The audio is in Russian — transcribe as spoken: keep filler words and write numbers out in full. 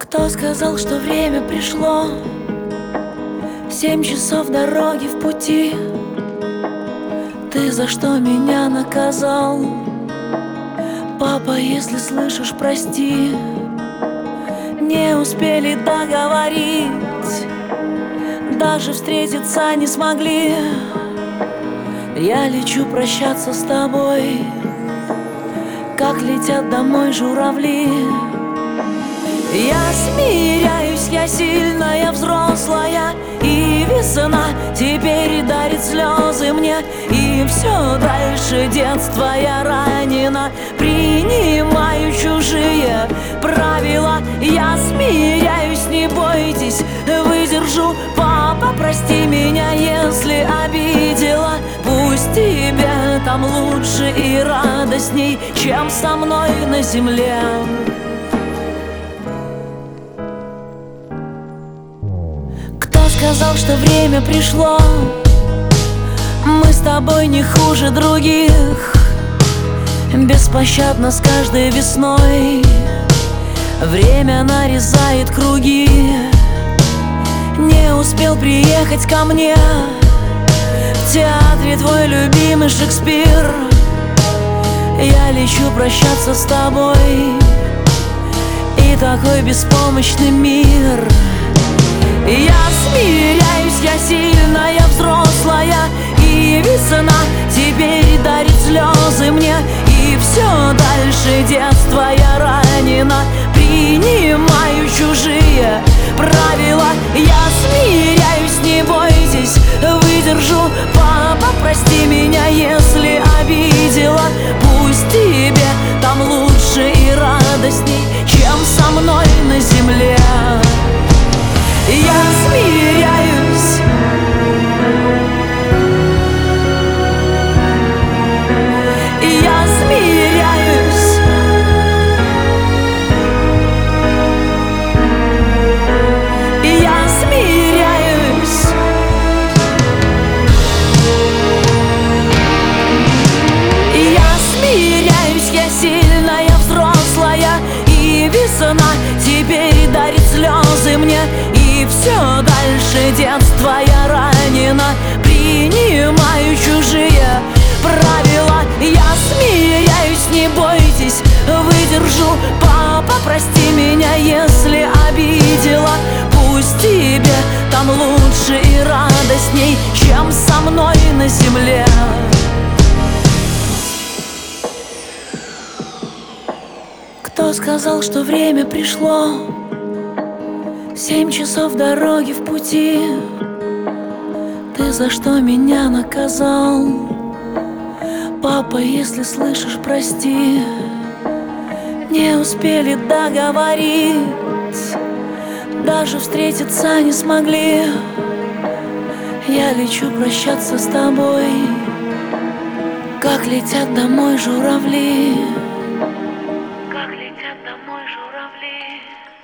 Кто сказал, что время пришло? Семь часов дороги в пути. Ты за что меня наказал? Папа, если слышишь, прости. Не успели договорить, даже встретиться не смогли. Я лечу прощаться с тобой, как летят домой журавли. Я смиряюсь, я сильная, взрослая, и весна теперь дарит слезы мне. И все дальше детства я ранена, принимаю чужие правила. Я смиряюсь, не бойтесь, выдержу. Папа, прости меня, если обидела. Пусть тебе там лучше и радостней, чем со мной на земле. Сказал, что время пришло. Мы с тобой не хуже других, беспощадно с каждой весной. Время нарезает круги. Не успел приехать ко мне, в театре твой любимый Шекспир. Я лечу прощаться с тобой, и такой беспомощный мир. Я смиряюсь, я сильная, взрослая, и весна теперь дарит слезы мне. И все дальше детства я ранена, принимаю чужие правила. Я смиряюсь, не бойтесь, выдержу. Папа, прости меня, если обидела. Пусть тебе там лучше и радостней, чем со мной на земле. Я смиряюсь, я смиряюсь, я смиряюсь. Я смиряюсь, я сильная, взрослая, и весна теперь дарит слезы мне. И все дальше детства я ранена, принимаю чужие правила. Я смиряюсь, не бойтесь, выдержу. Папа, прости меня, если обидела. Пусть тебе там лучше и радостней, чем со мной на земле. Кто сказал, что время пришло? Семь часов дороги в пути. Ты за что меня наказал? Папа, если слышишь, прости. Не успели договорить, даже встретиться не смогли. Я лечу прощаться с тобой, как летят домой журавли. Как летят домой журавли.